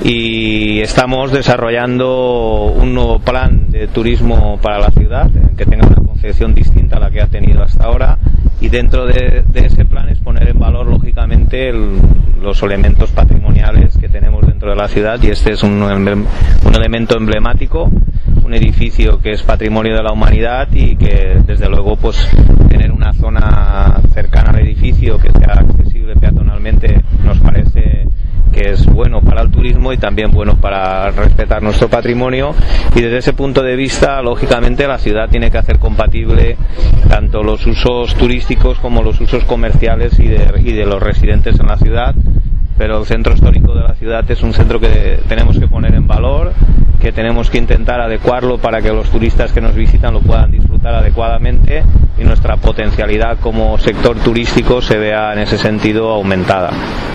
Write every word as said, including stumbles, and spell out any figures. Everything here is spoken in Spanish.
y estamos desarrollando un nuevo plan de turismo para la ciudad que tenga una concepción distinta a la que ha tenido hasta ahora, y dentro de, de ese plan es poner en valor lógicamente el, los elementos patrimoniales que tenemos dentro de la ciudad, y este es un, un elemento emblemático, un edificio que es patrimonio de la humanidad y que desde luego pues tener una zona cercana al edificio que sea accesible peatonalmente nos parece que es bueno para el turismo y también bueno para respetar nuestro patrimonio, y desde ese punto de vista lógicamente la ciudad tiene que hacer compatible tanto los usos turísticos como los usos comerciales y de, y de los residentes en la ciudad. Pero el centro histórico de la ciudad es un centro que tenemos que poner en valor, que tenemos que intentar adecuarlo para que los turistas que nos visitan lo puedan disfrutar adecuadamente y nuestra potencialidad como sector turístico se vea en ese sentido aumentada.